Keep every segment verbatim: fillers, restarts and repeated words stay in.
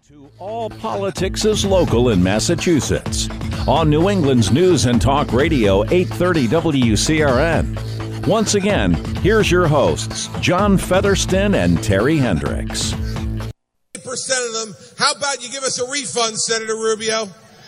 To All Politics is Local in Massachusetts on New England's News and Talk Radio eight thirty W C R N. Once again, here's your hosts, John Featherston and Terry Hendricks. eight percent of them, how about you give us a refund, Senator Rubio?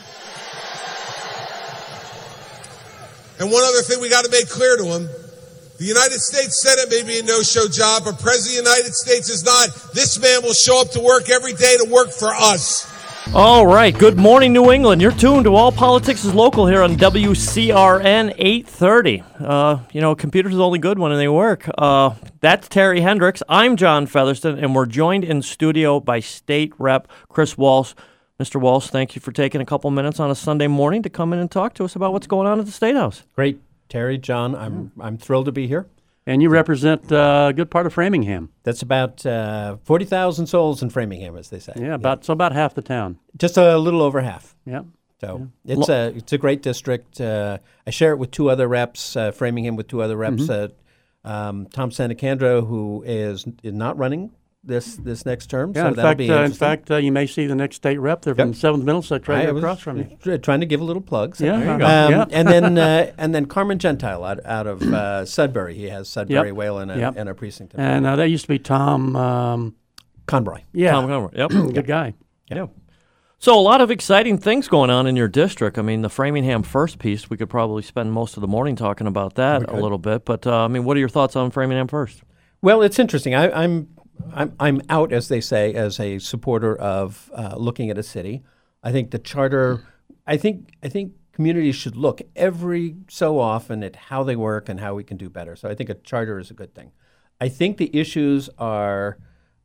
And one other thing we got to make clear to him. The United States Senate may be a no-show job, but President of the United States is not. This man will show up to work every day to work for us. All right. Good morning, New England. You're tuned to All Politics is Local here on W C R N eight thirty. Uh, you know, computers are only good when they work. Uh, that's Terry Hendricks. I'm John Featherston, and we're joined in studio by State Rep Chris Walsh. Mister Walsh, thank you for taking a couple minutes on a Sunday morning to come in and talk to us about what's going on at the State House. Great. Terry, John, I'm I'm thrilled to be here. And you represent uh, a good part of Framingham. That's about uh, forty thousand souls in Framingham, as they say. Yeah, about yeah. so about half the town. Just a little over half. Yeah. So yeah. it's a it's a great district. Uh, I share it with two other reps, uh, Framingham with two other reps. Mm-hmm. Uh, um, Tom Santacandro, who is, is not running this this next term. Yeah, so in that'll fact, be uh, in fact, uh, you may see the next state rep there from yep. seventh Middlesex right I across was from you. Trying to give a little plug. So yeah, there you go. Um, yeah. and then uh, and then Carmen Gentile out, out of uh, Sudbury. He has Sudbury, yep. Whalen, and, yep. and a precinct. And uh, that used to be Tom um, Conroy. Yeah, Tom Conroy. Yep, good guy. Yeah. yeah. So a lot of exciting things going on in your district. I mean, the Framingham First piece, we could probably spend most of the morning talking about that a little bit. But uh, I mean, what are your thoughts on Framingham First? Well, it's interesting. I, I'm. I'm, I'm out, as they say, as a supporter of uh, looking at a city. I think the charter, I think I think communities should look every so often at how they work and how we can do better. So I think a charter is a good thing. I think the issues are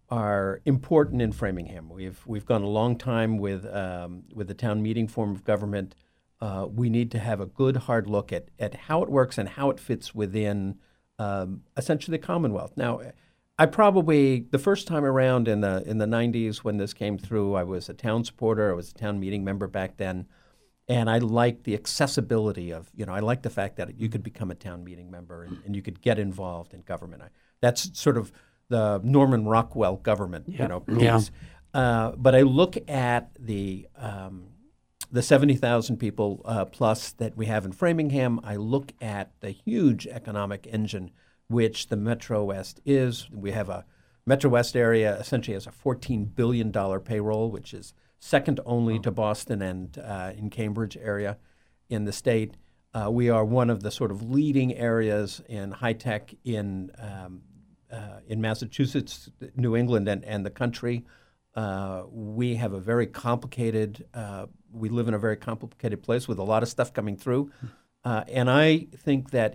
are important in Framingham. We've we've gone a long time with um, with the town meeting form of government. Uh, we need to have a good hard look at at how it works and how it fits within um, essentially the Commonwealth. Now, I probably, the first time around in the in the nineties when this came through, I was a town supporter. I was a town meeting member back then. And I liked the accessibility of, you know, I liked the fact that you could become a town meeting member and, and you could get involved in government. I, that's sort of the Norman Rockwell government, yeah. you know, piece. Yeah. Uh, but I look at the um, the seventy thousand people uh, plus that we have in Framingham. I look at the huge economic engine which the Metro West is. We have a Metro West area essentially has a fourteen billion dollars payroll, which is second only oh. to Boston and uh, in Cambridge area in the state. Uh, we are one of the sort of leading areas in high tech in um, uh, in Massachusetts, New England, and, and the country. Uh, we have a very complicated, uh, we live in a very complicated place with a lot of stuff coming through. Uh, and I think that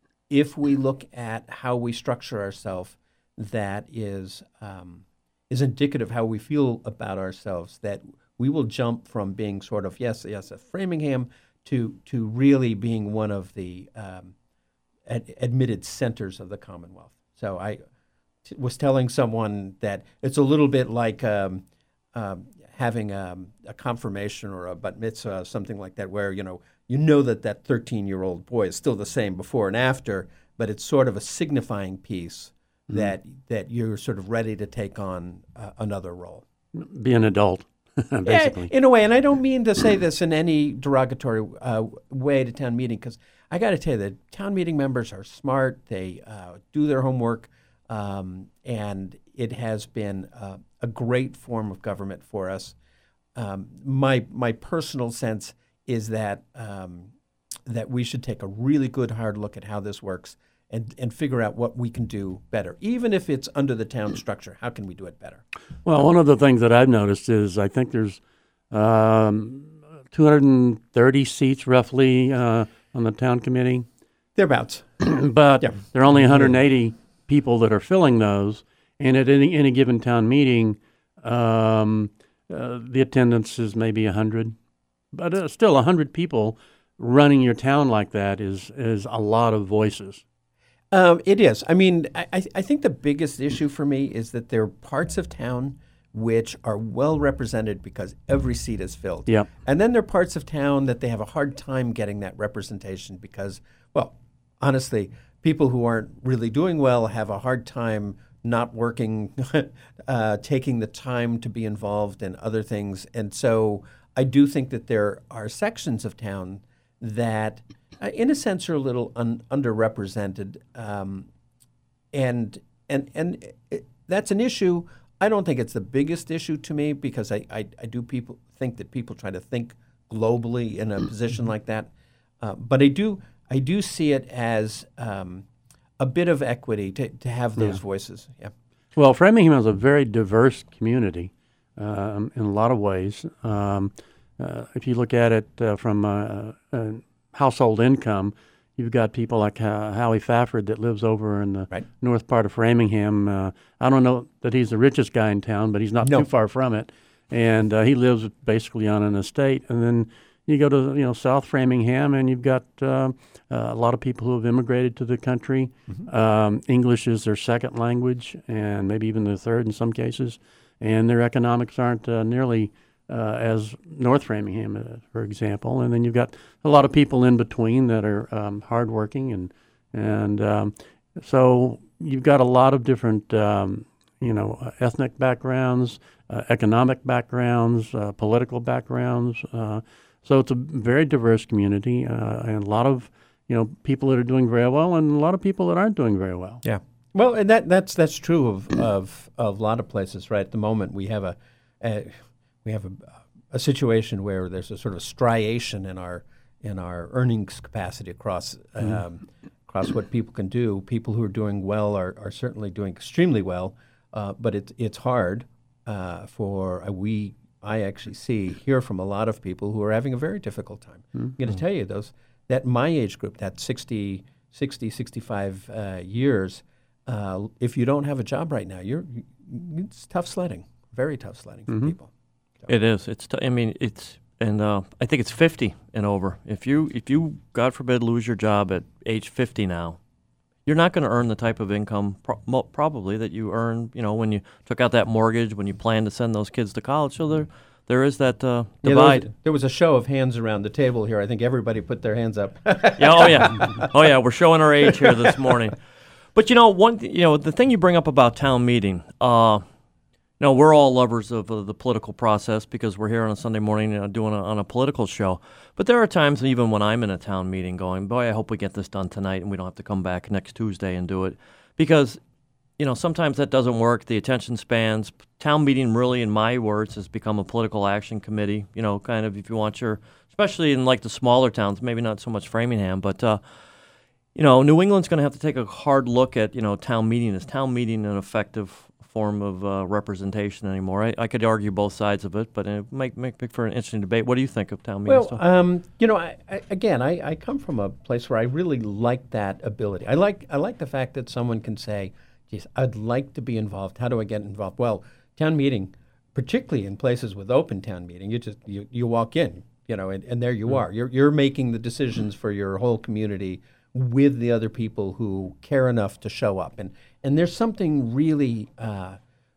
if we look at how we structure ourselves, that is um, is indicative of how we feel about ourselves, that we will jump from being sort of, yes, yes, a Framingham, to to really being one of the um, ad- admitted centers of the Commonwealth. So I t- was telling someone that it's a little bit like um, um, having um, a confirmation or a bat mitzvah, something like that, where, you know, you know that that thirteen-year-old boy is still the same before and after, but it's sort of a signifying piece mm-hmm. that that you're sort of ready to take on uh, another role. Be an adult, basically. Yeah, in a way, and I don't mean to say this in any derogatory uh, way to town meeting, because I got to tell you that town meeting members are smart, they uh, do their homework, um, and it has been uh, a great form of government for us. Um, my my personal sense is that um, that we should take a really good hard look at how this works and, and figure out what we can do better. Even if it's under the town structure, how can we do it better? Well, one of the things that I've noticed is I think there's um, two hundred thirty seats roughly uh, on the town committee. Thereabouts. But yeah. there are only one hundred eighty people that are filling those. And at any, any given town meeting, um, uh, the attendance is maybe one hundred. But uh, still, one hundred people running your town like that is is a lot of voices. Um, it is. I mean, I, I think the biggest issue for me is that there are parts of town which are well represented because every seat is filled. Yep. And then there are parts of town that they have a hard time getting that representation because, well, honestly, people who aren't really doing well have a hard time not working, uh, taking the time to be involved in other things. And so I do think that there are sections of town that, uh, in a sense, are a little un- underrepresented. Um, and and and it, that's an issue. I don't think it's the biggest issue to me because I, I, I do people think that people try to think globally in a position like that. Uh, but I do I do see it as um, a bit of equity to, to have those Yeah. voices. Yeah. Well, Framingham is a very diverse community um, in a lot of ways. Um, uh, if you look at it uh, from uh, uh, household income, you've got people like uh, Howie Fafford that lives over in the Right. north part of Framingham. Uh, I don't know that he's the richest guy in town, but he's not No. too far from it. And uh, he lives basically on an estate. And then you go to you know South Framingham, and you've got uh, uh, a lot of people who have immigrated to the country. Mm-hmm. Um, English is their second language, and maybe even their third in some cases. And their economics aren't uh, nearly uh, as North Framingham, uh, for example. And then you've got a lot of people in between that are um, hardworking, and and um, so you've got a lot of different um, you know uh, ethnic backgrounds, uh, economic backgrounds, uh, political backgrounds. Uh, So it's a very diverse community, uh, and a lot of you know people that are doing very well, and a lot of people that aren't doing very well. Yeah. Well, and that that's that's true of of, of a lot of places. Right at the moment, we have a, a we have a, a situation where there's a sort of striation in our in our earnings capacity across um, mm-hmm. across what people can do. People who are doing well are, are certainly doing extremely well, uh, but it's it's hard uh, for uh, we. I actually see, hear from a lot of people who are having a very difficult time. Mm-hmm. I'm going to tell you those, that my age group, that sixty, sixty, sixty-five uh, years, uh, if you don't have a job right now, you're it's tough sledding, very tough sledding for Mm-hmm. people. So. It is. It's. T- I mean, it's, and uh, I think it's fifty and over. If you, if you, God forbid, lose your job at age fifty now, you're not going to earn the type of income pro- mo- probably that you earn, you know, when you took out that mortgage, when you planned to send those kids to college. So there, there is that uh, Yeah, divide. there, was, there was a show of hands around the table here. I think everybody put their hands up. Yeah, oh yeah, oh yeah. We're showing our age here this morning. But you know, one, th- you know, the thing you bring up about town meeting. Uh, you know, we're all lovers of uh, the political process because we're here on a Sunday morning, you know, doing a, on a political show. But there are times, even when I'm in a town meeting, going, "Boy, I hope we get this done tonight, and we don't have to come back next Tuesday and do it," because you know sometimes that doesn't work. The attention spans. Town meeting, really, in my words, has become a political action committee. You know, kind of if you want your, especially in like the smaller towns, maybe not so much Framingham, but. Uh, You know, New England's going to have to take a hard look at, you know, town meeting. Is town meeting an effective form of uh, representation anymore? I, I could argue both sides of it, but it might make for an interesting debate. What do you think of town meeting Well, stuff? um, you know, I, I, again, I, I come from a place where I really like that ability. I like I like the fact that someone can say, geez, I'd like to be involved. How do I get involved? Well, town meeting, particularly in places with open town meeting, you just you, you walk in, you know, and, and there you Mm. are. You're you're making the decisions for your whole community with the other people who care enough to show up. And and there's something really uh,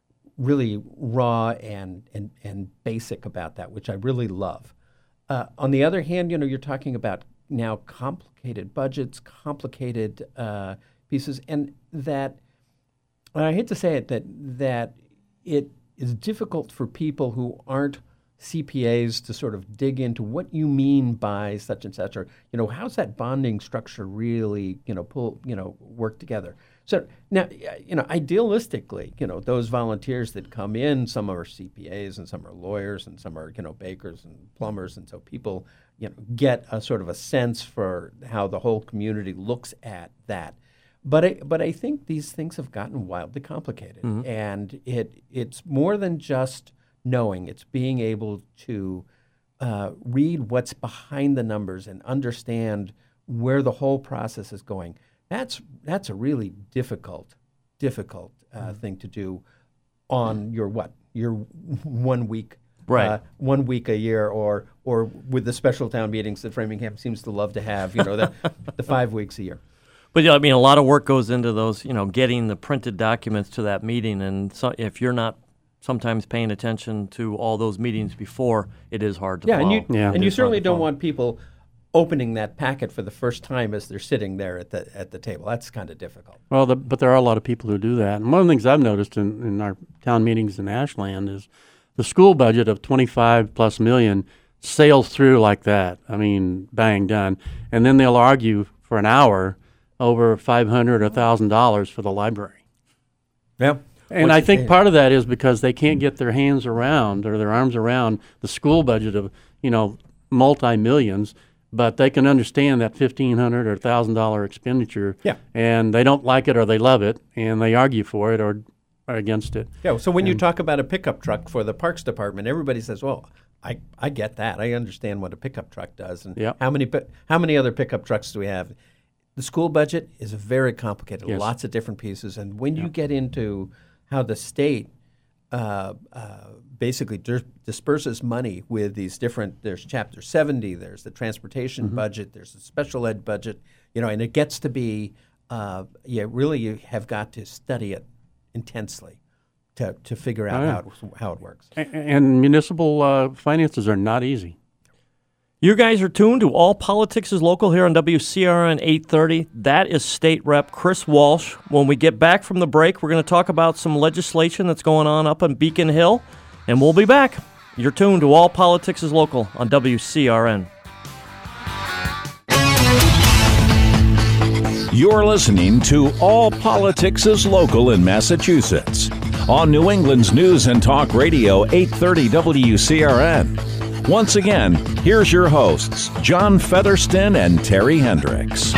really raw and, and, and basic about that, which I really love. Uh, on the other hand, you know, you're talking about now complicated budgets, complicated uh, pieces, and that, and I hate to say it, that that it is difficult for people who aren't C P As to sort of dig into what you mean by such and such, or you know, how's that bonding structure really, you know, pull, you know, work together. So now, you know, idealistically, you know, those volunteers that come in, some are C P As and some are lawyers and some are, you know, bakers and plumbers, and so people, you know, get a sort of a sense for how the whole community looks at that. But I, but I think these things have gotten wildly complicated, mm-hmm. and it it's more than just knowing. It's being able to uh, read what's behind the numbers and understand where the whole process is going. That's that's a really difficult, difficult uh, mm-hmm. thing to do on your what your one week, right? Uh, one week a year, or or with the special town meetings that Framingham seems to love to have. You know, the the five weeks a year. But yeah, I mean, a lot of work goes into those. You know, getting the printed documents to that meeting, and so if you're not sometimes paying attention to all those meetings before, it is hard to yeah, follow. and you, yeah, and you certainly don't want people opening that packet for the first time as they're sitting there at the at the table. That's kind of difficult. Well, the, but there are a lot of people who do that. And one of the things I've noticed in, in our town meetings in Ashland is the school budget of twenty-five plus million sails through like that. I mean, bang, done. And then they'll argue for an hour over five hundred dollars or one thousand dollars for the library. Yeah. And What's I your- think part of that is because they can't get their hands around or their arms around the school budget of, you know, multi-millions, but they can understand that fifteen hundred dollars or one thousand dollars expenditure. Yeah. And they don't like it or they love it, and they argue for it or are against it. Yeah, so when you talk about a pickup truck for the Parks Department, everybody says, well, I, I get that. I understand what a pickup truck does. And Yep. how many pi- how many other pickup trucks do we have? The school budget is very complicated, Yes. lots of different pieces. And when you get into how the state uh, uh, basically dis- disperses money with these different, there's Chapter seventy, there's the transportation Mm-hmm. budget, there's the special ed budget, you know, and it gets to be, uh, yeah, really you have got to study it intensely to, to figure out Oh, yeah. how, it, how it works. A- And municipal uh, finances are not easy. You guys are tuned to All Politics is Local here on W C R N eight thirty. That is State Rep Chris Walsh. When we get back from the break, we're going to talk about some legislation that's going on up on Beacon Hill, and we'll be back. You're tuned to All Politics is Local on W C R N. You're listening to All Politics is Local in Massachusetts on New England's News and Talk Radio eight thirty W C R N. Once again, here's your hosts, John Featherston and Terry Hendricks.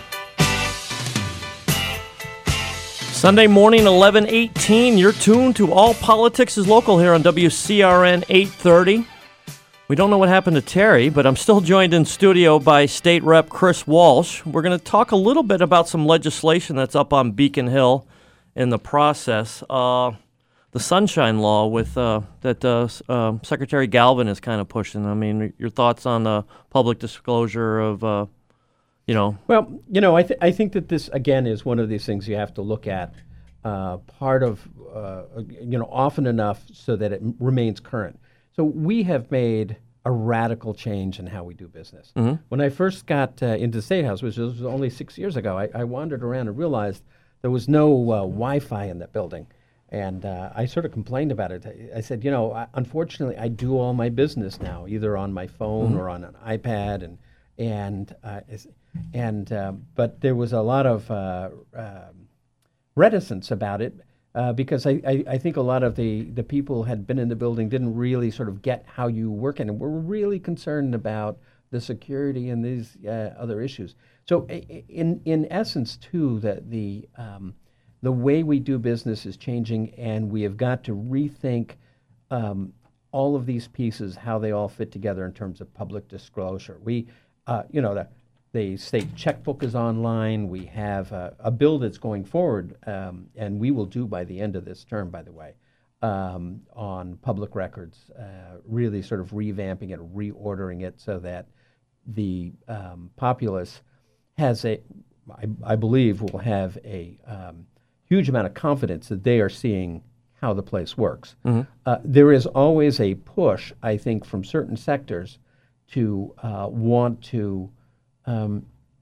Sunday morning, eleven eighteen. You're tuned to All Politics is Local here on W C R N eight thirty. We don't know what happened to Terry, but I'm still joined in studio by State Rep Chris Walsh. We're going to talk a little bit about some legislation that's up on Beacon Hill in the process. Uh, the Sunshine Law with uh, that uh, uh, Secretary Galvin is kind of pushing. I mean, your thoughts on the public disclosure of, uh, you know, Well, you know, I, th- I think that this, again, is one of these things you have to look at uh, part of, uh, you know, often enough so that it m- remains current. So we have made a radical change in how we do business. When I first got uh, into the State House, which was only six years ago, I, I wandered around and realized there was no uh, Wi-Fi in that building. And uh, I sort of complained about it. I, I said, you know, I, unfortunately, I do all my business now, either on my phone or on an iPad, and and uh, is- and uh, but there was a lot of uh, um reticence about it uh, because I, I, I think a lot of the, the people who had been in the building didn't really sort of get how you work in it. We're really concerned about the security and these uh, other issues. So i- i- in in essence, too, that the um, the way we do business is changing, and we have got to rethink um, all of these pieces, how they all fit together in terms of public disclosure. We, uh, you know, the, the state checkbook is online. We have a, a bill that's going forward, um, and we will do by the end of this term, by the way, um, on public records, uh, really sort of revamping it, reordering it so that the um, populace has a, I, I believe, will have a um, huge amount of confidence that they are seeing how the place works. Uh, there is always a push, I think, from certain sectors to uh, want to, um,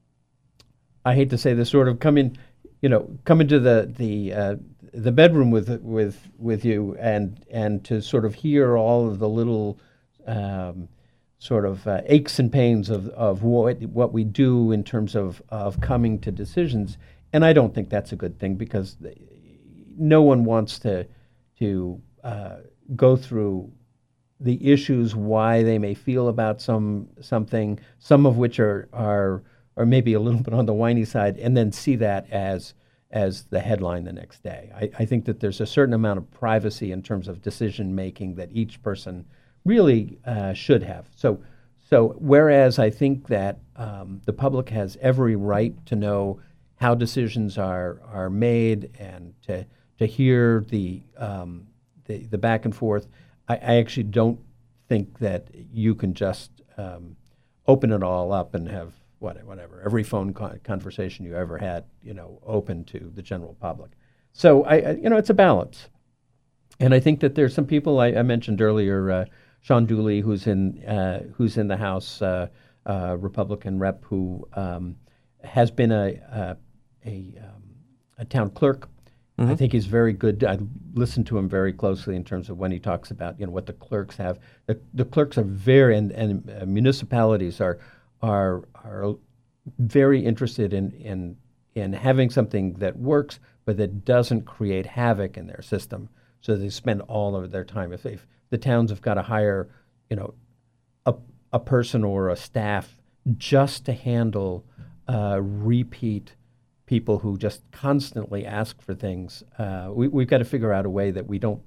I hate to say this, sort of come in, you know, come into the the uh, the bedroom with with with you and and to sort of hear all of the little um, sort of uh, aches and pains of of what what we do in terms of of coming to decisions. And I don't think that's a good thing, because no one wants to to uh, go through the issues, why they may feel about some something, some of which are are or maybe a little bit on the whiny side, and then see that as as the headline the next day. I, I think that there's a certain amount of privacy in terms of decision making that each person really uh, should have. So so whereas I think that um, the public has every right to know how decisions are are made and to to hear the um, the, the back and forth, I, I actually don't think that you can just um, open it all up and have what, whatever every phone con- conversation you ever had, you know, open to the general public. So I, I you know it's a balance, and I think that there's some people I, I mentioned earlier, uh, Sean Dooley, who's in uh, who's in the House. Uh, uh, Republican rep who um, has been a a, a, um, a town clerk. Mm-hmm. I think he's very good. I listen to him very closely in terms of when he talks about you know what the clerks have. The, the clerks are very and, and uh, municipalities are are are very interested in in in having something that works, but that doesn't create havoc in their system. So they spend all of their time. If, if the towns have got to hire, you know, a a person or a staff just to handle uh, repeat people who just constantly ask for things, uh, we, we've got to figure out a way that we don't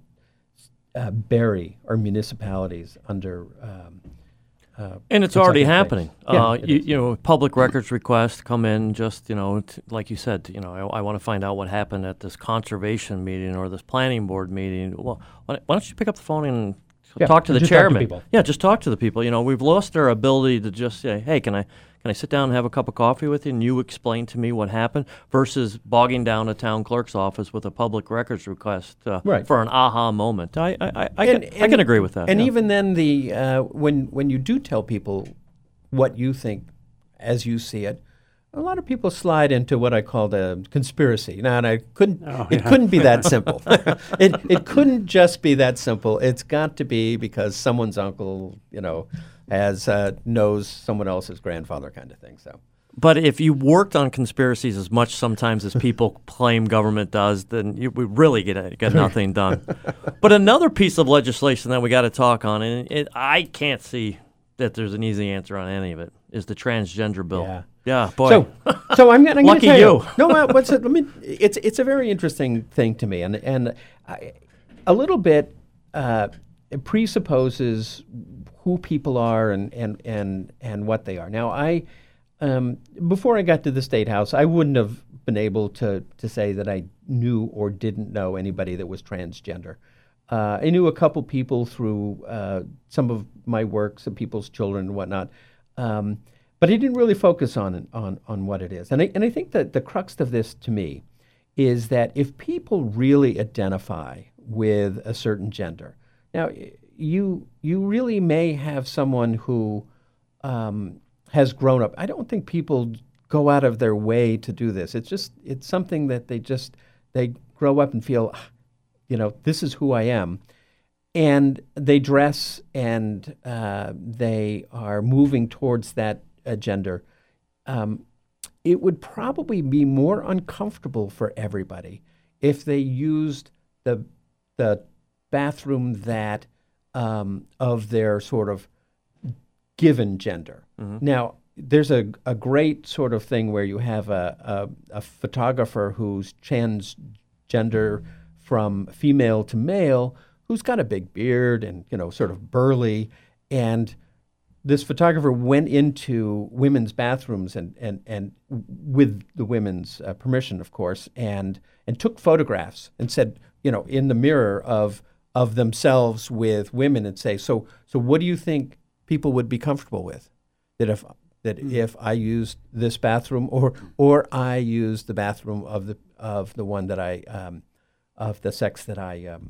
uh, bury our municipalities under. Um, uh, and it's already happening. Yeah, uh, it you, is. you know, public records requests come in. Just you know, t- like you said, you know, I, I want to find out what happened at this conservation meeting or this planning board meeting. Well, why, why don't you pick up the phone and Yeah, talk to the just talk to chairman? people. Yeah, just talk to the people. You know, we've lost our ability to just say, "Hey, can I can I sit down and have a cup of coffee with you, and you explain to me what happened?" Versus bogging down a town clerk's office with a public records request uh, Right. for an aha moment. I I, I, I, And- can, I and- can agree with that. And yeah. even then, the uh, when when you do tell people what you think as you see it, a lot of people slide into what I call the conspiracy. Now, and I couldn't. Oh, it yeah. couldn't be that simple. it it couldn't just be that simple. It's got to be because someone's uncle, you know, has uh, knows someone else's grandfather, kind of thing. So. But if you worked on conspiracies as much sometimes as people claim government does, then you, we really get get nothing done. But another piece of legislation that we got to talk on, and it, I can't see that there's an easy answer on any of it, is the transgender bill. Yeah. Yeah, boy. So, so I'm going to Lucky tell you. No, uh, what's it? Let me. It's it's a very interesting thing to me, and and I, a little bit uh, it presupposes who people are and and and and what they are. Now, I um, before I got to the State House, I wouldn't have been able to to say that I knew or didn't know anybody that was transgender. Uh, I knew a couple people through uh, some of my work, some people's children and whatnot. Um, But I didn't really focus on on on what it is, and I and I think that the crux of this to me is that if people really identify with a certain gender, now you you really may have someone who um, has grown up. I don't think people go out of their way to do this. It's just it's something that they just they grow up and feel, you know, this is who I am. And they dress and uh, they are moving towards that uh, gender. Um, it would probably be more uncomfortable for everybody if they used the the bathroom that um, of their sort of given gender. Mm-hmm. Now, there's a, a great sort of thing where you have a, a, a photographer who's transgender from female to male, who's got a big beard and, you know, sort of burly. And this photographer went into women's bathrooms and, and, and with the women's uh, permission, of course, and and took photographs and said, you know, in the mirror of of themselves with women and say, so so what do you think people would be comfortable with? That if that mm-hmm. if I used this bathroom or or I used the bathroom of the of the one that I um, of the sex that I um,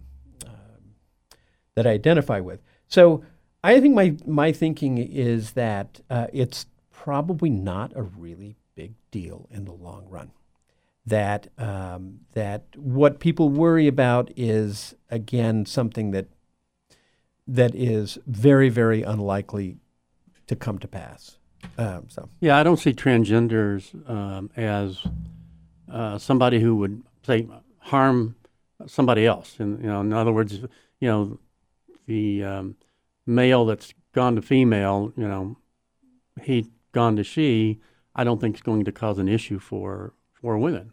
that I identify with. So I think my my thinking is that uh, it's probably not a really big deal in the long run. That um, that what people worry about is, again, something that that is very, very unlikely to come to pass. Um, so Yeah, I don't see transgenders um, as uh, somebody who would, say, harm somebody else. And, you know, in other words, you know, the um, male that's gone to female, you know, he gone to she, I don't think is going to cause an issue for for women.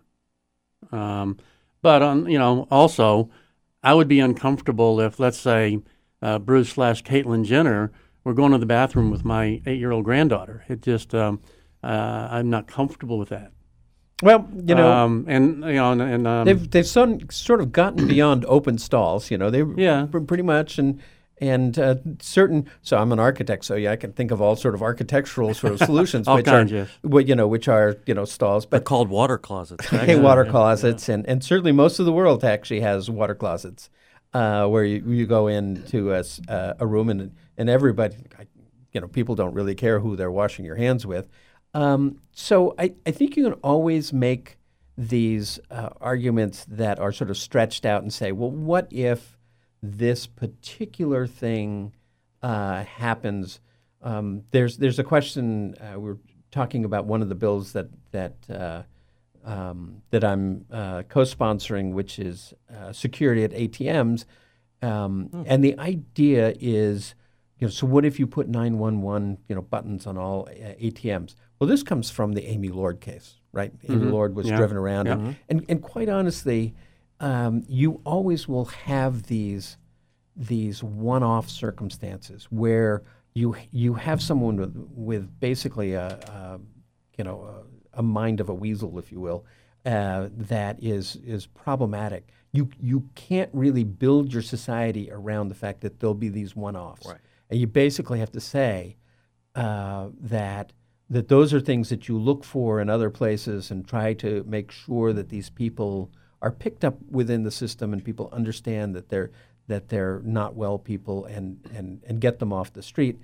Um, but on, you know, also, I would be uncomfortable if, let's say, uh, Bruce slash Caitlyn Jenner were going to the bathroom with my eight-year-old granddaughter. It just, um, uh, I'm not comfortable with that. well, you know, um, and you know, and, and um, they've they've son, sort of gotten beyond open stalls. You know, they Yeah. pr- pretty much and. And uh, certain, so I'm an architect, so yeah, I can think of all sort of architectural sort of solutions, All which kinds, are, yes. wh- you know, which are you know stalls, They're but called water closets. hey, water closets, and, and certainly most of the world actually has water closets, uh, where you, you go into a, s- uh, a room and and everybody, you know, people don't really care who they're washing your hands with. Um, so I, I think you can always make these uh, arguments that are sort of stretched out and say, well, what if this particular thing uh, happens? Um, there's there's a question, uh, we're talking about one of the bills that, that uh, Um, that I'm uh, co-sponsoring, which is uh, security at A T Ms. Um, mm. And the idea is, you know, so what if you put nine one one, you know, buttons on all uh, A T Ms? Well, this comes from the Amy Lord case, right? Mm-hmm. Amy Lord was yeah. driven around. Yeah. And, and, and quite honestly, um, you always will have these these one-off circumstances where you you have someone with, with basically a, a you know, a, a mind of a weasel, if you will, uh, that is is problematic. You you can't really build your society around the fact that there'll be these one-offs, Right. and you basically have to say uh, that that those are things that you look for in other places and try to make sure that these people are picked up within the system and people understand that they're that they're not well people and and and get them off the street.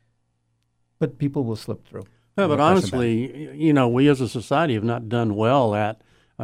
But people will slip through. No, but No question about honestly, y- you know, we as a society have not done well at,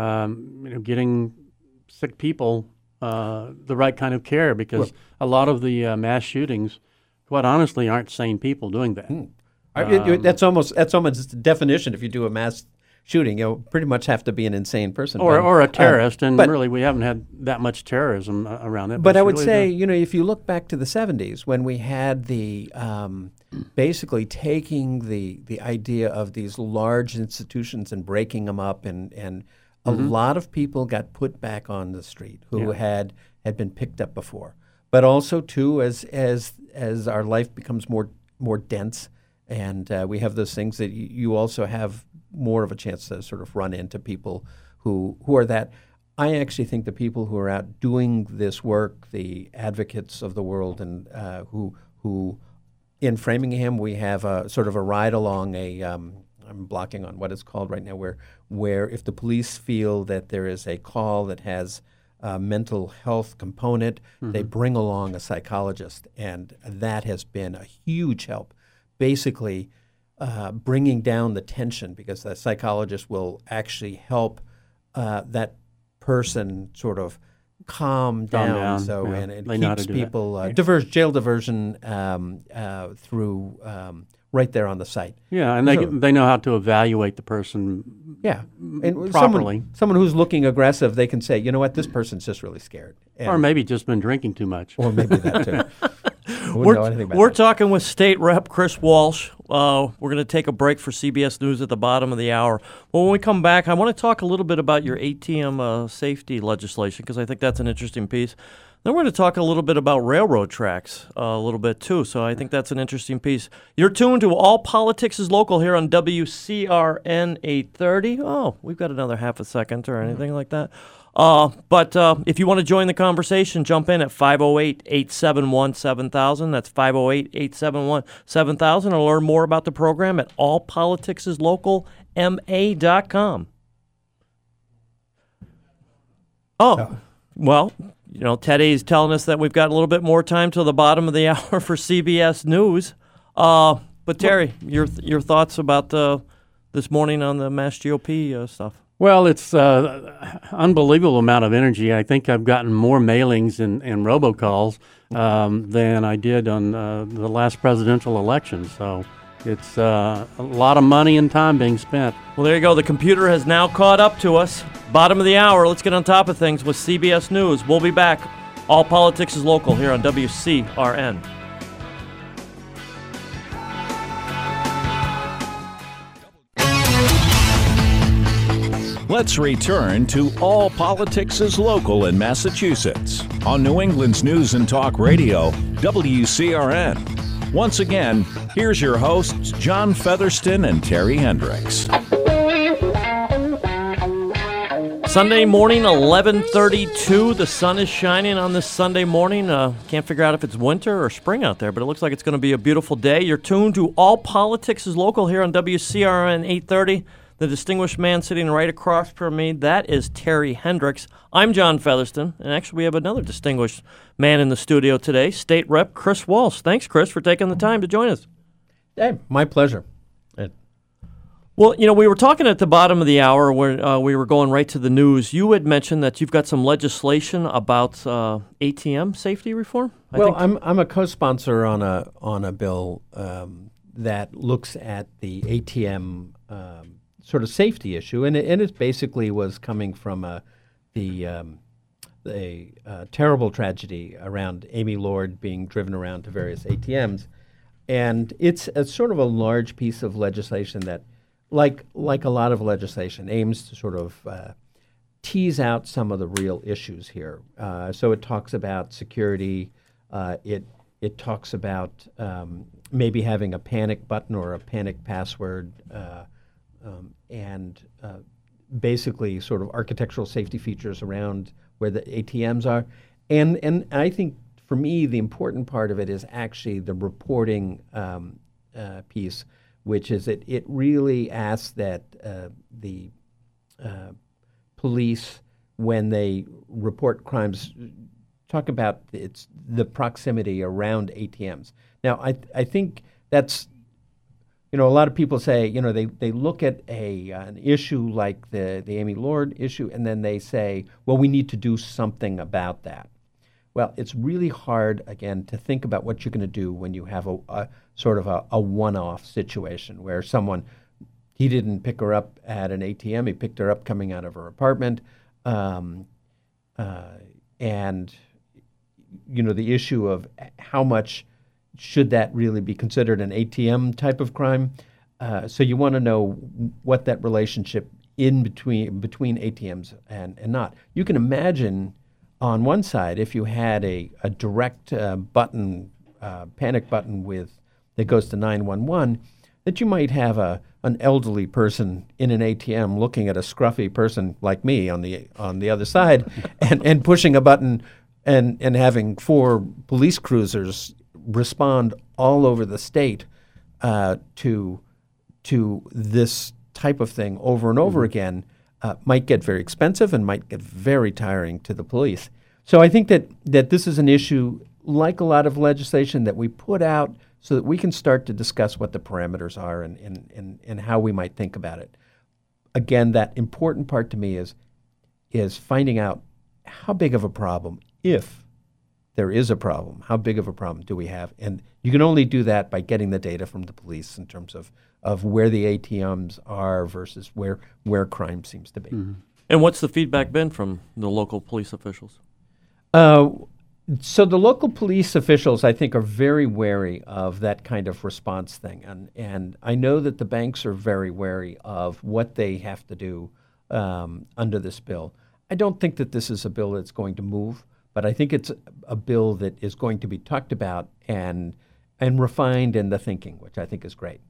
um, you know, getting sick people uh, the right kind of care because a lot of the uh, mass shootings, quite honestly, aren't sane people doing that. Hmm. I- it- it- that's almost that's almost the definition. If you do a mass shooting, you pretty much have to be an insane person, Or, But, or a uh, terrorist, and but- really we haven't had that much terrorism uh, around it. But I it's would really say, the- you know, if you look back to the seventies when we had the um, basically taking the the idea of these large institutions and breaking them up, and and a lot of people got put back on the street who Yeah. had had been picked up before. But also too, as as as our life becomes more more dense, and uh, we have those things that y- you also have more of a chance to sort of run into people who who are that. I actually think the people who are out doing this work, the advocates of the world, and uh, who who in Framingham we have a sort of a ride along a. Um, I'm blocking on what it's called right now, where where if the police feel that there is a call that has a mental health component, they bring along a psychologist, and that has been a huge help. Basically, uh, bringing down the tension, because the psychologist will actually help uh, that person sort of calm down. Calm down, So yeah. and it They know how keeps to do that. people uh, diverse jail diversion um, uh, through um, right there on the site. yeah, and they So- they know how to evaluate the person. Yeah, and properly. Someone, someone who's looking aggressive, they can say, you know what, this person's just really scared, and, Or maybe just been drinking too much. or maybe that too. I wouldn't We're, know anything about we're that. talking with State Rep Chris Walsh. Uh, we're going to take a break for C B S News at the bottom of the hour. Well, when we come back, I want to talk a little bit about your A T M uh, safety legislation, because I think that's an interesting piece. Then we're going to talk a little bit about railroad tracks uh, a little bit too. So I think that's an interesting piece. You're tuned to All Politics is Local here on W C R N eight thirty. Oh, we've got another half a second or anything like that. Uh, but uh, if you want to join the conversation, jump in at five oh eight, eight seven one, seven thousand. That's five oh eight, eight seven one, seven thousand. Or learn more about the program at all politics is local m a dot com. Oh, well, you know, Teddy is telling us that we've got a little bit more time till the bottom of the hour for C B S News. Uh, but Terry, your your thoughts about uh, this morning on the Mass G O P uh, stuff? Well, it's uh, unbelievable amount of energy. I think I've gotten more mailings and, and robocalls um, than I did on uh, the last presidential election. So it's uh, a lot of money and time being spent. Well, there you go. The computer has now caught up to us. Bottom of the hour. Let's get on top of things with C B S News. We'll be back. All Politics is Local here on W C R N. Let's return to All Politics is Local in Massachusetts on New England's News and Talk Radio, W C R N. Once again, here's your hosts, John Featherston and Terry Hendricks. Sunday morning, eleven thirty-two. The sun is shining on this Sunday morning. Uh, can't figure out if it's winter or spring out there, but it looks like it's going to be a beautiful day. You're tuned to All Politics is Local here on W C R N eight thirty. The distinguished man sitting right across from me, that is Terry Hendricks. I'm John Featherston, and actually we have another distinguished man in the studio today, State Rep Chris Walsh. Thanks, Chris, for taking the time to join us. Hey, my pleasure. It, Well, you know, we were talking at the bottom of the hour where uh, we were going right to the news. You had mentioned that you've got some legislation about uh, A T M safety reform. I well, think. I'm I'm a co-sponsor on a on a bill um, that looks at the A T M um, sort of safety issue, and it, and it basically was coming from a, the um, the uh, terrible tragedy around Amy Lord being driven around to various A T Ms, and it's a sort of a large piece of legislation that, like like a lot of legislation, aims to sort of uh, tease out some of the real issues here. Uh, so it talks about security. Uh, it it talks about um, maybe having a panic button or a panic password, uh, um, and uh, basically sort of architectural safety features around where the A T Ms are. And and I think for me the important part of it is actually the reporting um, uh, piece, which is it it really asks that uh, the uh, police, when they report crimes, talk about it's the proximity around A T Ms. Now, I I think that's, you know, a lot of people say, you know, they, they look at a uh, an issue like the, the Amy Lord issue, and then they say, well, we need to do something about that. Well, it's really hard, again, to think about what you're going to do when you have a, a sort of a, a one-off situation where someone, he didn't pick her up at an A T M, he picked her up coming out of her apartment, um, uh, and you know, the issue of how much should that really be considered an A T M type of crime. Uh, so you want to know what that relationship in between between A T Ms and, and not. You can imagine on one side if you had a, a direct uh, button, uh, panic button with that goes to nine one one, that you might have a an elderly person in an A T M looking at a scruffy person like me on the on the other side and, and pushing a button and, and having four police cruisers respond all over the state uh, to to this type of thing over and over mm-hmm. again uh, might get very expensive and might get very tiring to the police. So I think that, that this is an issue, like a lot of legislation, that we put out so that we can start to discuss what the parameters are and, and, and, and how we might think about it. Again, that important part to me is is finding out how big of a problem, if there is a problem, how big of a problem do we have? And you can only do that by getting the data from the police in terms of, of where the A T Ms are versus where where crime seems to be. Mm-hmm. And what's the feedback been from the local police officials? Uh, so the local police officials, I think, are very wary of that kind of response thing. And, and I know that the banks are very wary of what they have to do um, under this bill. I don't think that this is a bill that's going to move, but I think it's a bill that is going to be talked about and and refined in the thinking, which I think is great.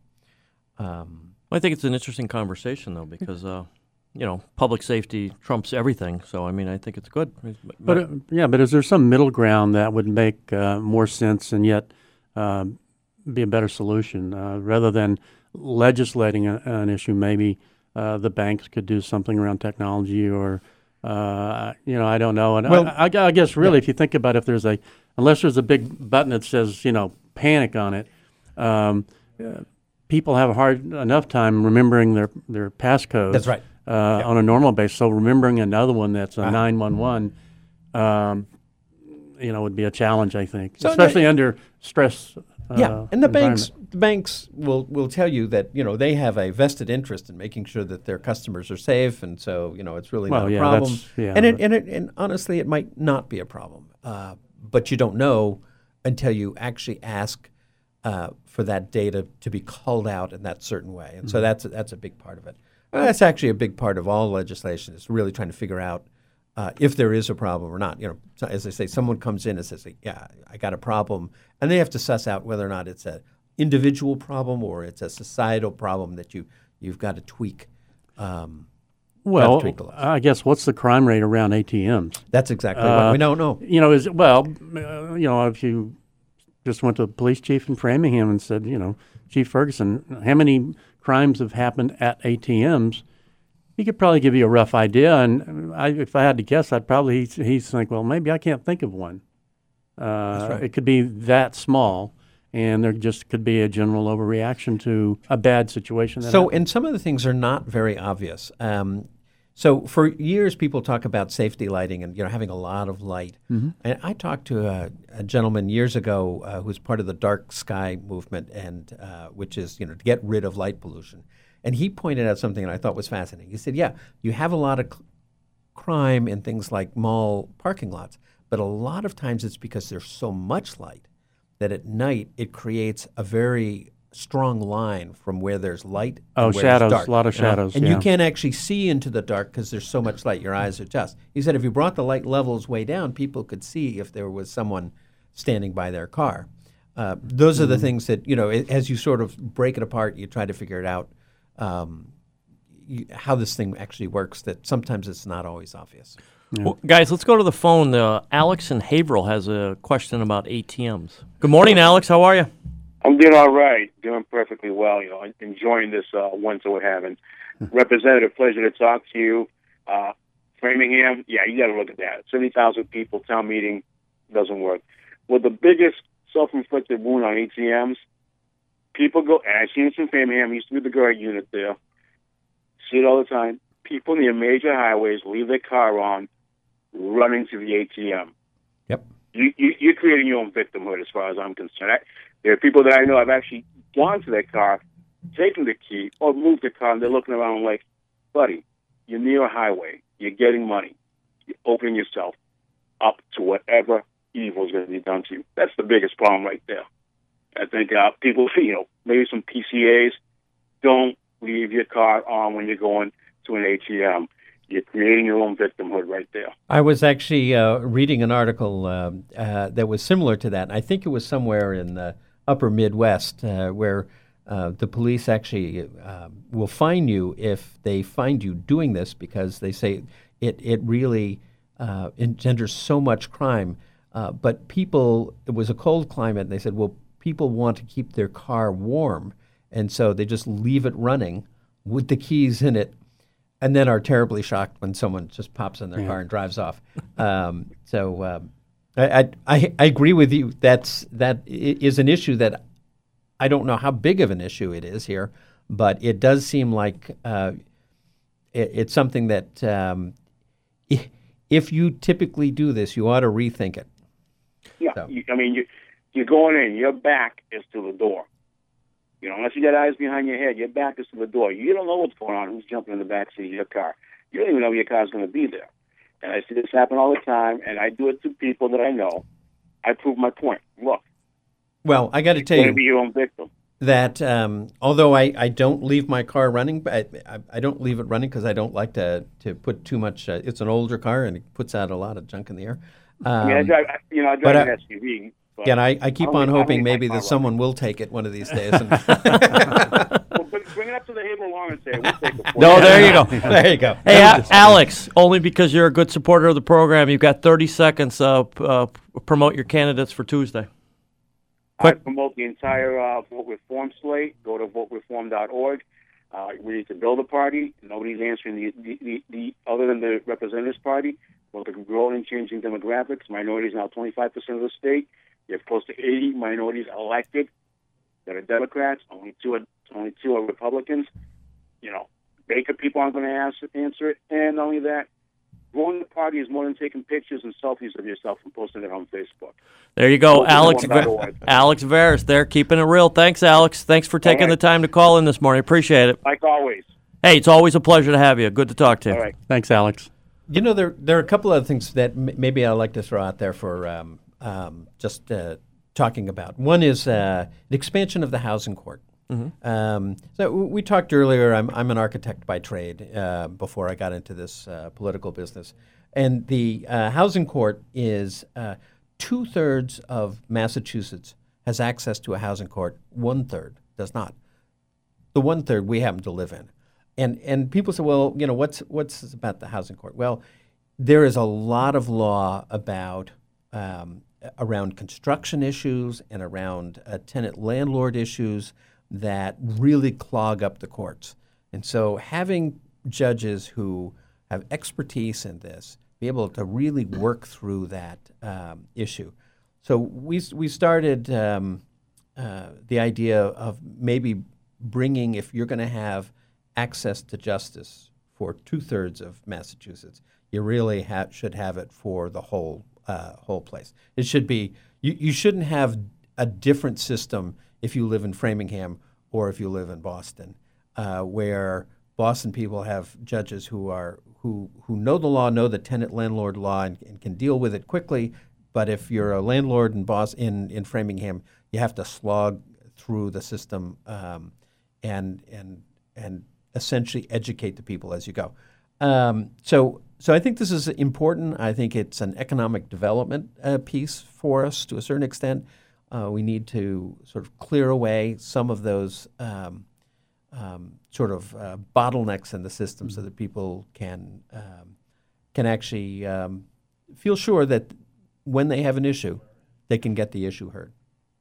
Um, I think it's an interesting conversation, though, because uh, you know, public safety trumps everything. So I mean, I think it's good. But uh, yeah, but is there some middle ground that would make uh, more sense and yet uh, be a better solution uh, rather than legislating a, an issue? Maybe uh, the banks could do something around technology or. Uh, you know, I don't know. And well, I, I, I guess really, yeah. if you think about it, if there's a, unless there's a big button that says, you know, panic on it, um, uh, people have a hard enough time remembering their, their passcodes. That's right. Uh, yeah. On a normal basis. So remembering another one that's a uh-huh. nine one one, um, you know, would be a challenge, I think, so especially the, under stress. Uh, yeah, and the banks, the banks will, will tell you that, you know, they have a vested interest in making sure that their customers are safe, and so, you know, it's really well, not a yeah, problem. Yeah, and, it, and, it, and honestly, it might not be a problem, uh, but you don't know until you actually ask uh, for that data to be called out in that certain way, and mm-hmm. so that's that's a big part of it. Well, that's actually a big part of all legislation, is really trying to figure out Uh, if there is a problem or not. You know, so as I say, someone comes in and says, yeah, I got a problem, and they have to suss out whether or not it's an individual problem or it's a societal problem that you, you've got to tweak. Um, well, to tweak I guess what's the crime rate around A T Ms? That's exactly uh, what we don't know. You know, is it, well, uh, you know, if you just went to the police chief in Framingham and said, you know, Chief Ferguson, how many crimes have happened at A T Ms? He could probably give you a rough idea, and I, if I had to guess, I'd probably he's, he's think, well, maybe I can't think of one. Uh, That's right. It could be that small, and there just could be a general overreaction to a bad situation. That so, happened. and some of the things are not very obvious. Um, so, for years, people talk about safety lighting and you know having a lot of light. Mm-hmm. And I talked to a, a gentleman years ago uh, who was part of the dark sky movement, and uh, which is you know to get rid of light pollution. And he pointed out something that I thought was fascinating. He said, "Yeah, you have a lot of c- crime in things like mall parking lots, but a lot of times it's because there's so much light that at night it creates a very strong line from where there's light Oh, and where shadows, there's dark. a lot of shadows, And yeah. you can't actually see into the dark because there's so much light. Your eyes adjust." He said if you brought the light levels way down, people could see if there was someone standing by their car. Uh, those are the things that, you know, it, as you sort of break it apart, you try to figure it out, um, you, how this thing actually works, that sometimes it's not always obvious. Well, guys, let's go to the phone. Uh, Alex in Haverhill has a question about A T Ms. Good morning, Alex. How are you? I'm doing all right, doing perfectly well. You know, enjoying this uh, winter we're having. Representative, pleasure to talk to you. Uh, Framingham, yeah, you got to look at that. seventy thousand people, town meeting doesn't work. Well, the biggest self-inflicted wound on A T Ms, people go, and I've seen this in Framingham. I used to be the guard unit there. See it all the time. People near major highways leave their car on, running to the A T M. Yep. You, you, you're creating your own victimhood as far as I'm concerned. I, there are people that I know have actually gone to their car, taken the key, or moved the car, and they're looking around like, buddy, you're near a highway. You're getting money. You're opening yourself up to whatever evil is going to be done to you. That's the biggest problem right there. I think uh, people, you know, maybe some P C As, don't leave your car on when you're going to an A T M. You're creating your own victimhood right there. I was actually uh, reading an article uh, uh, that was similar to that. I think it was somewhere in the upper Midwest uh, where uh, the police actually uh, will fine you if they find you doing this because they say it, it really uh, engenders so much crime. Uh, but people, it was a cold climate, and they said, well, people want to keep their car warm, and so they just leave it running with the keys in it, and then are terribly shocked when someone just pops in their Yeah. car and drives off. Um, so um, I, I I agree with you. That's that i- is an issue that I don't know how big of an issue it is here, but it does seem like uh, it, it's something that um, i- if you typically do this, you ought to rethink it. Yeah, So. you, I mean, you, you're going in. Your back is to the door. You know, unless you got eyes behind your head, your back is to the door. You don't know what's going on, who's jumping in the back seat of your car. You don't even know your car's going to be there. And I see this happen all the time, and I do it to people that I know. I prove my point. Look, Well, I got to tell you're you going to be your own victim. that um, although I, I don't leave my car running, but I, I, I don't leave it running because I don't like to, to put too much. Uh, it's an older car and it puts out a lot of junk in the air. Um, I mean, I drive, I- you know, I but drive I- an S U V. But yeah, and I, I keep I don't on leave- I don't hoping leave my maybe car that running. someone will take it one of these days. And Well, bring, bring it up to the Haverhill Lawn and say, we'll take it for No, you. there you go. there you go. Hey, A- Alex, only because you're a good supporter of the program, you've got thirty seconds. Uh, p- uh, p- promote your candidates for Tuesday. I promote the entire uh, Vote Reform slate. Go to vote reform dot org. Uh, we need to build a party. Nobody's answering the, the, the, the other than the Representatives Party. Well, the growing and changing demographics. Minorities now twenty-five percent of the state. You have close to eighty minorities elected that are Democrats. Only two are, only two are Republicans. You know, Baker people aren't going to ask, answer it. And not only that, growing the party is more than taking pictures and selfies of yourself and posting it on Facebook. There you go, Vote Alex. reform dot org. Alex Veris there, keeping it real. Thanks, Alex. Thanks for taking right. the time to call in this morning. Appreciate it. Like always. Hey, it's always a pleasure to have you. Good to talk to you. All right. Thanks, Alex. You know, there there are a couple other things that m- maybe I'd like to throw out there for um, um, just uh, talking about. One is uh, the expansion of the housing court. Um, so w- we talked earlier. I'm I'm an architect by trade. Uh, before I got into this uh, political business, and the uh, housing court is uh, two thirds of Massachusetts has access to a housing court. One third does not. The one third we happen to live in. And and people say, well, you know, what's what's about the housing court? Well, there is a lot of law about um, around construction issues and around uh, tenant landlord issues that really clog up the courts. And so having judges who have expertise in this be able to really work through that um, issue. So we we started. Um, uh, the idea of maybe bringing, if you're going to have access to justice for two-thirds of Massachusetts, you really ha- should have it for the whole uh, whole place. It should be, you, you shouldn't have a different system if you live in Framingham or if you live in Boston, uh, where Boston people have judges who are who who know the law, know the tenant-landlord law, and, and can deal with it quickly. But if you're a landlord in Bos- in in Framingham, you have to slog through the system um, and and and essentially educate the people as you go. Um, so so I think this is important. I think it's an economic development uh, piece for us to a certain extent. Uh, we need to sort of clear away some of those um, um, sort of uh, bottlenecks in the system so that people can um, can actually um, feel sure that when they have an issue, they can get the issue heard.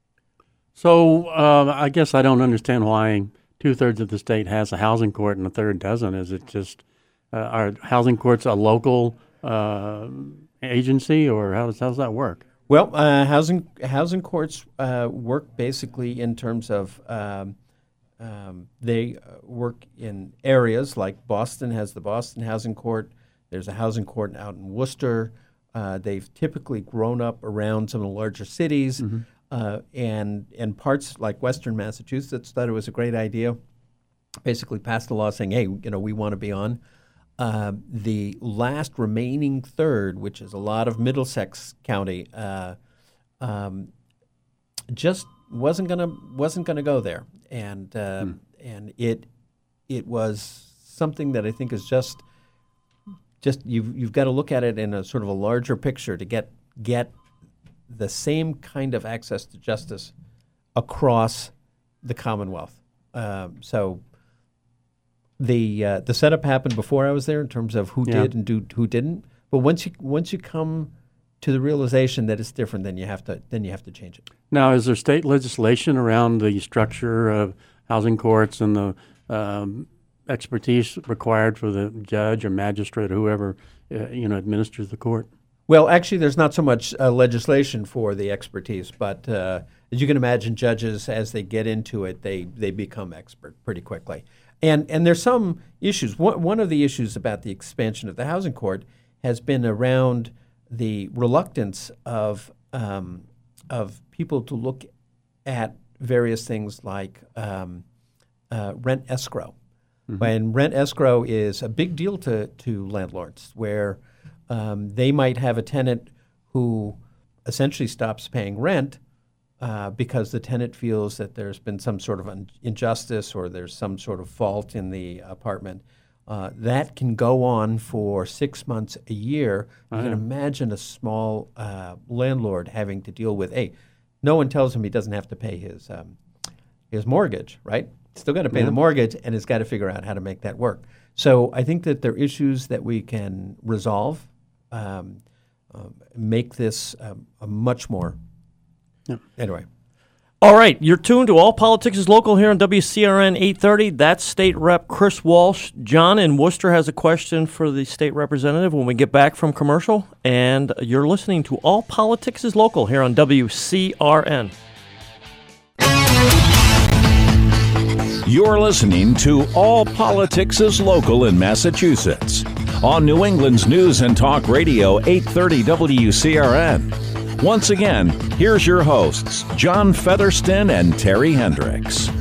So uh, I guess I don't understand why two-thirds of the state has a housing court and a third doesn't. Is it just, uh, are housing courts a local uh, agency, or how does, how does that work? Well, uh, housing housing courts uh, work basically in terms of um, um, they work in areas like Boston has the Boston Housing Court. There's a housing court out in Worcester. Uh, they've typically grown up around some of the larger cities, mm-hmm. uh, and and parts like Western Massachusetts thought it was a great idea. Basically, passed a law saying, "Hey, you know, we want to be on." Uh, the last remaining third, which is a lot of Middlesex County, uh, um, just wasn't gonna wasn't gonna go there, and uh, hmm. and it it was something that I think is just just you've you've got to look at it in a sort of a larger picture to get get the same kind of access to justice across the Commonwealth. Um, so. The uh, the setup happened before I was there in terms of who yeah. did and do, who didn't. But once you once you come to the realization that it's different, then you have to then you have to change it. Now, is there state legislation around the structure of housing courts and the um, expertise required for the judge or magistrate or whoever uh, you know administers the court? Well, actually, there's not so much uh, legislation for the expertise, but uh, as you can imagine, judges as they get into it, they they become expert pretty quickly. And and there's some issues. One, one of the issues about the expansion of the housing court has been around the reluctance of um, of people to look at various things like um, uh, rent escrow. Mm-hmm. When rent escrow is a big deal to, to landlords, where um, they might have a tenant who essentially stops paying rent Uh, because the tenant feels that there's been some sort of un- injustice or there's some sort of fault in the apartment. Uh, that can go on for six months, a year. You oh, can yeah. imagine a small uh, landlord having to deal with, hey, no one tells him he doesn't have to pay his um, his mortgage, right? Still got to pay yeah. the mortgage and has got to figure out how to make that work. So I think that there are issues that we can resolve, um, uh, make this um, a much more Yeah. Anyway. All right, you're tuned to All Politics is Local here on W C R N eight thirty. That's State Rep Chris Walsh. John in Worcester has a question for the state representative when we get back from commercial. And you're listening to All Politics is Local here on W C R N. You're listening to All Politics is Local in Massachusetts on New England's News and Talk Radio eight thirty W C R N. Once again, here's your hosts, John Featherston and Terry Hendricks.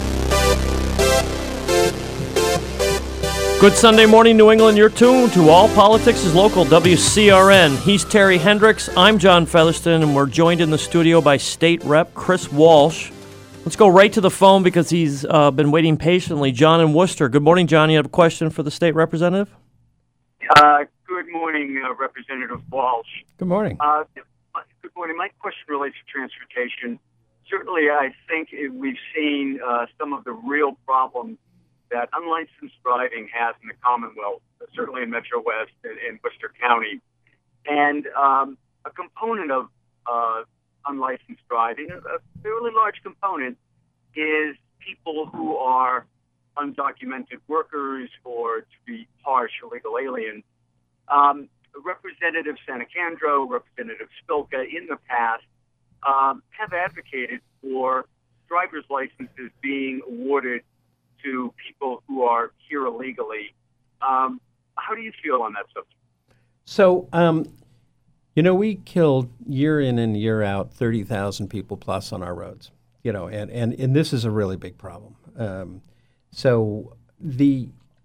Good Sunday morning, New England. You're tuned to All Politics is Local, W C R N. He's Terry Hendricks. I'm John Featherston, and we're joined in the studio by State Rep Chris Walsh. Let's go right to the phone because he's uh, been waiting patiently. John in Worcester. Good morning, John. You have a question for the state representative? Uh, good morning, uh, Representative Walsh. Good morning. Uh, Good morning. My question relates to transportation. Certainly, I think we've seen uh, some of the real problems that unlicensed driving has in the Commonwealth, certainly in Metro West and in Worcester County. And um, a component of uh, unlicensed driving, a fairly large component, is people who are undocumented workers or, to be harsh, illegal aliens. Um, Representative Sanacandro, Representative Spilka in the past um, have advocated for driver's licenses being awarded to people who are here illegally. Um, how do you feel on that subject? So, um, you know, we killed year in and year out thirty thousand people plus on our roads, you know, and, and, and this is a really big problem. Um, so the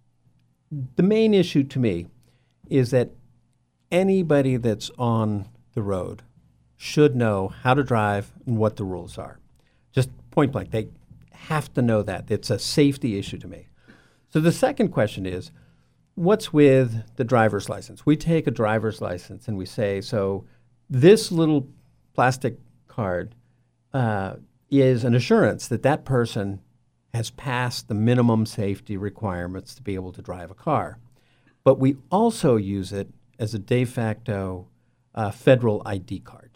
the main issue to me is that anybody that's on the road should know how to drive and what the rules are. Just point blank, they have to know that. It's a safety issue to me. So the second question is, what's with the driver's license? We take a driver's license and we say, so this little plastic card uh, is an assurance that that person has passed the minimum safety requirements to be able to drive a car. But we also use it as a de facto uh, federal I D card.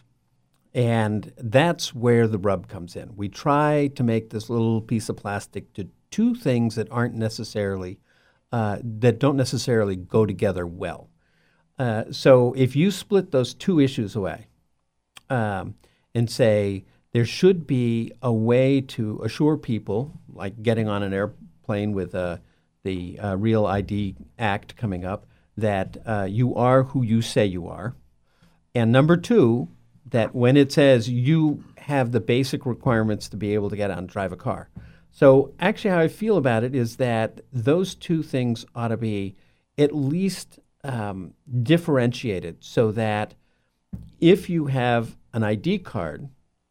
And that's where the rub comes in. We try to make this little piece of plastic to two things that aren't necessarily, uh, that don't necessarily go together well. Uh, so if you split those two issues away um, and say there should be a way to assure people, like getting on an airplane with uh, the uh, Real I D Act coming up, that uh, you are who you say you are. And number two, that when it says you have the basic requirements to be able to get out and drive a car. So actually how I feel about it is that those two things ought to be at least um, differentiated so that if you have an I D card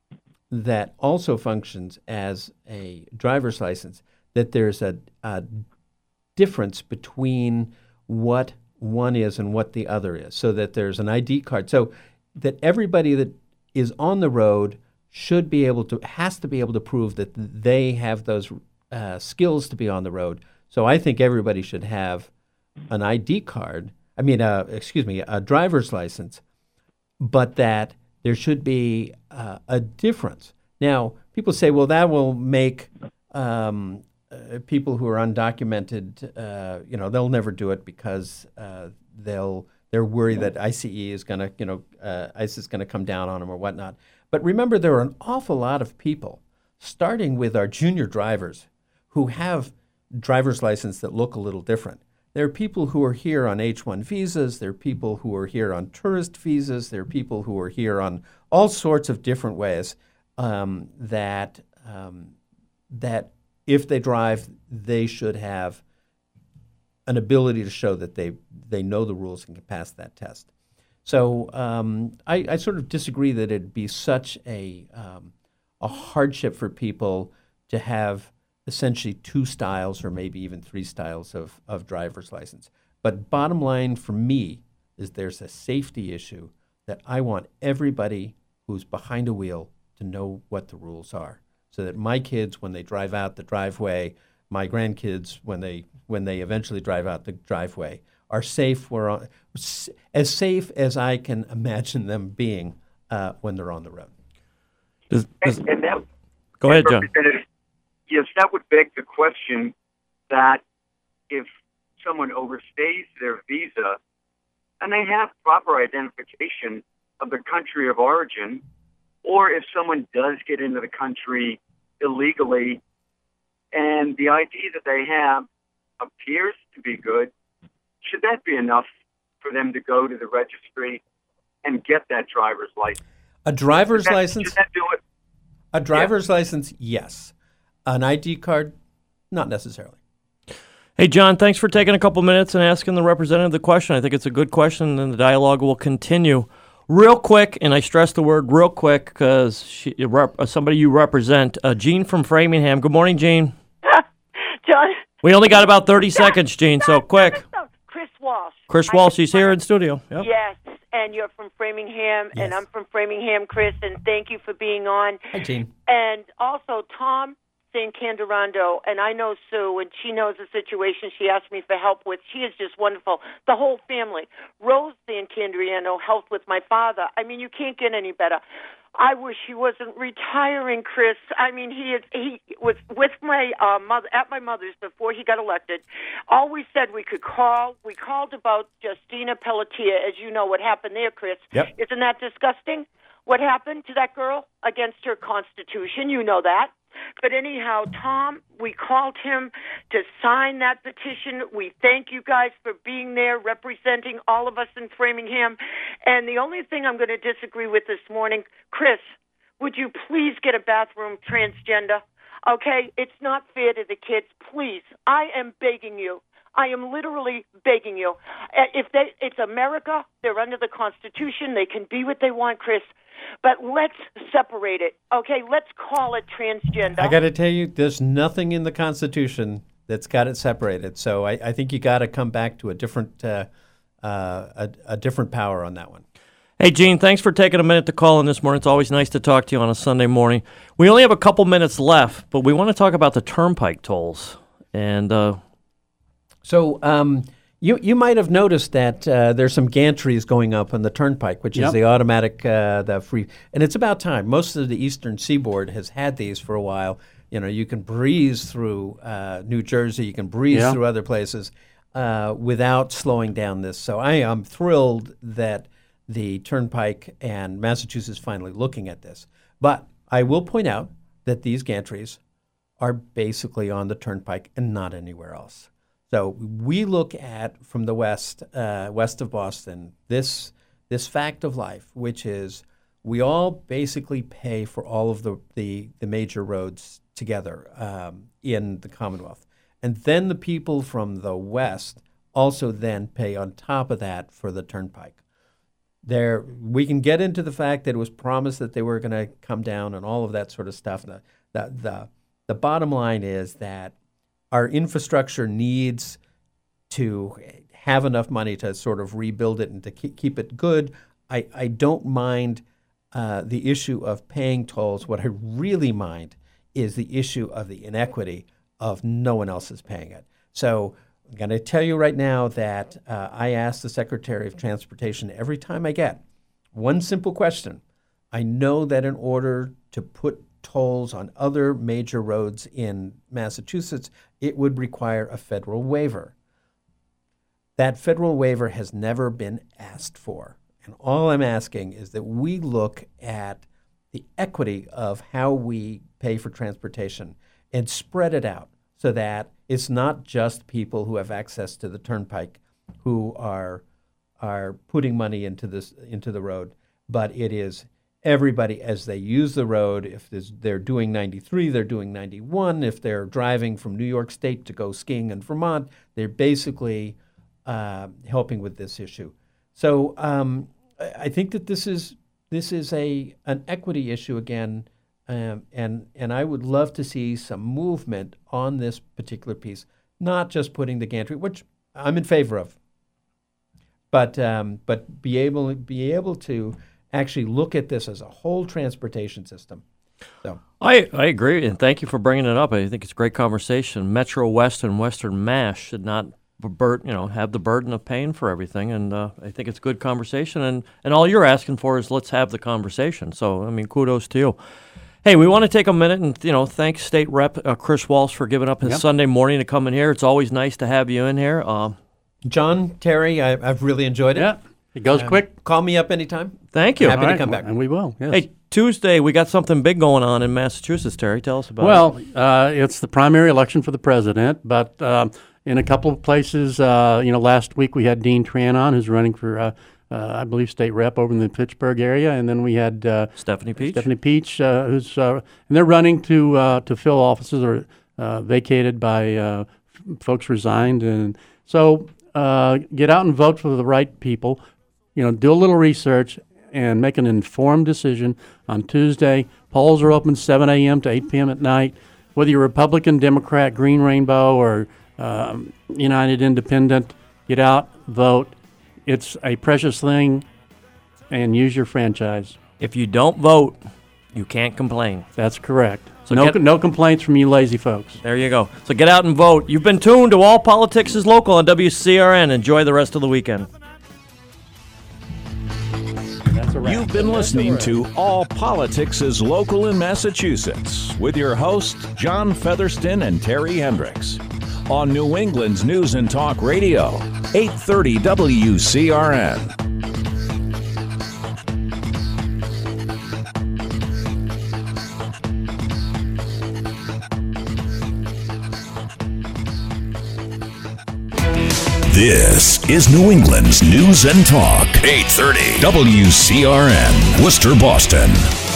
that also functions as a driver's license, that there's a, a difference between what one is and what the other is, so that there's an I D card. So that everybody that is on the road should be able to, has to be able to prove that they have those uh, skills to be on the road. So I think everybody should have an I D card, I mean, uh, excuse me, a driver's license, but that there should be uh, a difference. Now, people say, well, that will make um, uh, people who are undocumented, uh, you know, they'll never do it because uh, they'll, they're worried that I C E is going to, you know, uh, ICE is going to come down on them or whatnot. But remember, there are an awful lot of people, starting with our junior drivers, who have driver's license that look a little different. There are people who are here on H one visas. There are people who are here on tourist visas. There are people who are here on all sorts of different ways um, that um, that if they drive, they should have an ability to show that they they know the rules and can pass that test. So um, I, I sort of disagree that it'd be such a um, a hardship for people to have essentially two styles or maybe even three styles of, of driver's license. But bottom line for me is there's a safety issue that I want everybody who's behind a wheel to know what the rules are, so that my kids, when they drive out the driveway, my grandkids, when they when they eventually drive out the driveway, are safe. We're on, as safe as I can imagine them being uh, when they're on the road. Does, does, And, and that, go ahead, John. Yes, that would beg the question that if someone overstays their visa and they have proper identification of the country of origin, or if someone does get into the country illegally and the I D that they have appears to be good, should that be enough for them to go to the registry and get that driver's license? A driver's should that, license? Should that do it? A driver's yeah. license, yes. An I D card, not necessarily. Hey, John, thanks for taking a couple minutes and asking the representative the question. I think it's a good question, and the dialogue will continue. Real quick, and I stress the word real quick because rep, somebody you represent, uh, Jean from Framingham. Good morning, Jean. John. We only got about thirty seconds, Jean, so quick. Chris Walsh. Chris Walsh, he's here in studio. Yep. Yes, and you're from Framingham, yes. and I'm from Framingham, Chris, and thank you for being on. Hi, Jean. And also, Tom Saint Candarando, and I know Sue, and she knows the situation she asked me for help with. She is just wonderful. The whole family. Rose Saint Candarando helped with my father. I mean, you can't get any better. I wish he wasn't retiring, Chris. I mean, he is, he was with my uh, mother at my mother's before he got elected. Always said we could call. We called about Justina Pelletier, as you know what happened there, Chris. Yep. Isn't that disgusting? What happened to that girl against her constitution? You know that. But anyhow, Tom, we called him to sign that petition. We thank you guys for being there, representing all of us in Framingham. And the only thing I'm going to disagree with this morning, Chris, would you please get a bathroom transgender? Okay, it's not fair to the kids. Please, I am begging you. I am literally begging you. If they, it's America, they're under the Constitution. They can be what they want, Chris. But let's separate it, okay? Let's call it transgender. I got to tell you, there's nothing in the Constitution that's got it separated. So I, I think you got to come back to a different, uh, uh, a, a different power on that one. Hey, Gene, thanks for taking a minute to call in this morning. It's always nice to talk to you on a Sunday morning. We only have a couple minutes left, but we want to talk about the turnpike tolls. And uh, so um, you you might have noticed that uh, there's some gantries going up on the turnpike, which Yep. is the automatic, uh, the free, and it's about time. Most of the Eastern Seaboard has had these for a while. You know, you can breeze through uh, New Jersey, you can breeze Yeah. through other places uh, without slowing down this. So I am thrilled that the Turnpike and Massachusetts finally looking at this. But I will point out that these gantries are basically on the Turnpike and not anywhere else. So we look at, from the west, uh, west of Boston, this this fact of life, which is we all basically pay for all of the, the, the major roads together um, in the Commonwealth. And then the people from the west also then pay on top of that for the Turnpike. There, we can get into the fact that it was promised that they were going to come down and all of that sort of stuff. The, the, the, the bottom line is that our infrastructure needs to have enough money to sort of rebuild it and to keep, keep it good. I, I don't mind uh, the issue of paying tolls. What I really mind is the issue of the inequity of no one else is paying it. So I'm going to tell you right now that uh, I ask the Secretary of Transportation every time I get one simple question. I know that in order to put tolls on other major roads in Massachusetts, it would require a federal waiver. That federal waiver has never been asked for. And all I'm asking is that we look at the equity of how we pay for transportation and spread it out so that it's not just people who have access to the Turnpike who are are putting money into this into the road, but it is everybody as they use the road. If they're doing ninety-three, they're doing ninety-one. If they're driving from New York State to go skiing in Vermont, they're basically uh, helping with this issue. So um, I think that this is this is a an equity issue again. Um, and and I would love to see some movement on this particular piece, not just putting the gantry, which I'm in favor of, but um, but be able be able to actually look at this as a whole transportation system. So I, I agree, and thank you for bringing it up. I think it's a great conversation. Metro West and Western Mass should not bur- you know, have the burden of paying for everything, and uh, I think it's a good conversation. And, and all you're asking for is let's have the conversation. So, I mean, kudos to you. Hey, we want to take a minute and, you know, thank State Rep uh, Chris Walsh for giving up his Yep. Sunday morning to come in here. It's always nice to have you in here. Uh, John, Terry, I, I've really enjoyed it. Yeah, it goes Um, quick. Call me up anytime. thank you. Happy All to right, come back. and we will. Yes. Hey, Tuesday, we got something big going on in Massachusetts, Terry. Tell us about Well, it. uh, it's the primary election for the president, but um, in a couple of places, uh, you know, last week we had Dean Tran on, who's running for, uh, uh, I believe, state rep over in the Pittsburgh area, and then we had uh, Stephanie Peach. Stephanie Peach, uh, who's uh, and they're running to uh, to fill offices or uh, vacated by uh, f- folks resigned, and so uh, get out and vote for the right people. You know, do a little research and make an informed decision on Tuesday. Polls are open seven a.m. to eight p.m. at night. Whether you're Republican, Democrat, Green Rainbow, or um, United Independent, get out, vote. It's a precious thing, and use your franchise. If you don't vote, you can't complain. That's correct. So no, get- no complaints from you lazy folks. There you go. So get out and vote. You've been tuned to All Politics is Local on W C R N. Enjoy the rest of the weekend. That's a wrap. You've been listening to All Politics is Local in Massachusetts with your hosts, John Featherston and Terry Hendricks, on New England's News and Talk Radio, eight thirty W C R N. This is New England's News and Talk. eight thirty W C R N, Worcester, Boston.